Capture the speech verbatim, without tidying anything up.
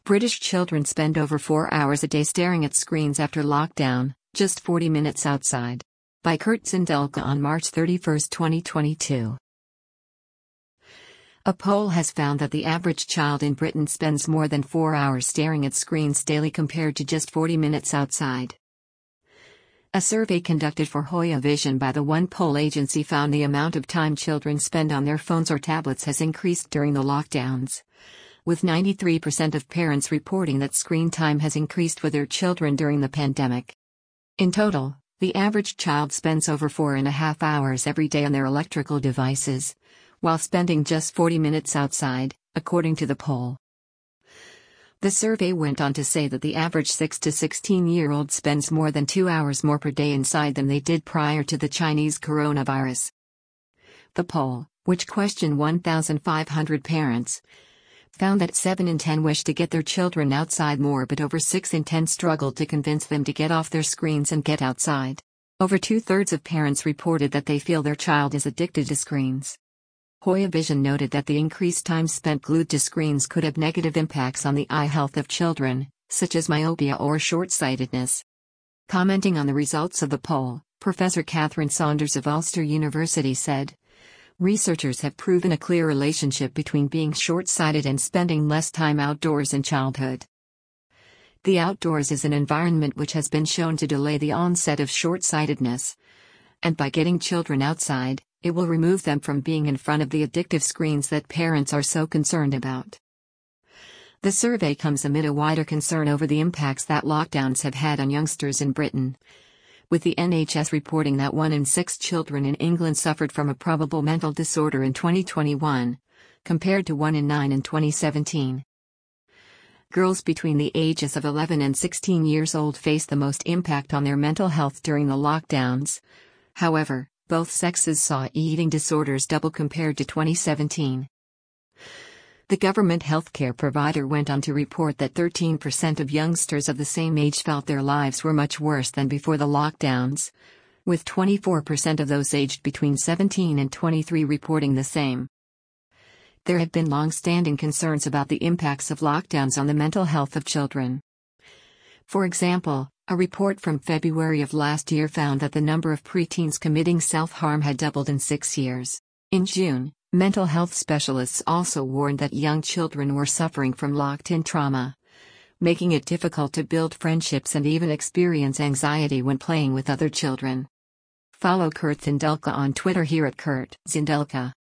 British children spend over four hours a day staring at screens after lockdown, just forty minutes outside. By Kurt Zindelka on March thirty-first, twenty twenty-two. A poll has found that the average child in Britain spends more than four hours staring at screens daily compared to just forty minutes outside. A survey conducted for Hoya Vision by the One Poll agency found the amount of time children spend on their phones or tablets has increased during the lockdowns, with ninety-three percent of parents reporting that screen time has increased with their children during the pandemic. In total, the average child spends over four and a half hours every day on their electrical devices, while spending just forty minutes outside, according to the poll. The survey went on to say that the average six to sixteen-year-old spends more than two hours more per day inside than they did prior to the Chinese coronavirus. The poll, which questioned one thousand five hundred parents, found that seven in ten wish to get their children outside more, but over six in ten struggled to convince them to get off their screens and get outside. Over two-thirds of parents reported that they feel their child is addicted to screens. Hoya Vision noted that the increased time spent glued to screens could have negative impacts on the eye health of children, such as myopia or short-sightedness. Commenting on the results of the poll, Professor Catherine Saunders of Ulster University said, "Researchers have proven a clear relationship between being short-sighted and spending less time outdoors in childhood. The outdoors is an environment which has been shown to delay the onset of short-sightedness, and by getting children outside, it will remove them from being in front of the addictive screens that parents are so concerned about." The survey comes amid a wider concern over the impacts that lockdowns have had on youngsters in Britain, with the N H S reporting that one in six children in England suffered from a probable mental disorder in twenty twenty-one, compared to one in nine in twenty seventeen. Girls between the ages of eleven and sixteen years old face the most impact on their mental health during the lockdowns. However, both sexes saw eating disorders double compared to twenty seventeen. The government healthcare provider went on to report that thirteen percent of youngsters of the same age felt their lives were much worse than before the lockdowns, with twenty-four percent of those aged between seventeen and twenty-three reporting the same. There have been long-standing concerns about the impacts of lockdowns on the mental health of children. For example, a report from February of last year found that the number of preteens committing self-harm had doubled in six years. In June, mental health specialists also warned that young children were suffering from locked-in trauma, making it difficult to build friendships and even experience anxiety when playing with other children. Follow Kurt Zindelka on Twitter here at Kurt Zindelka.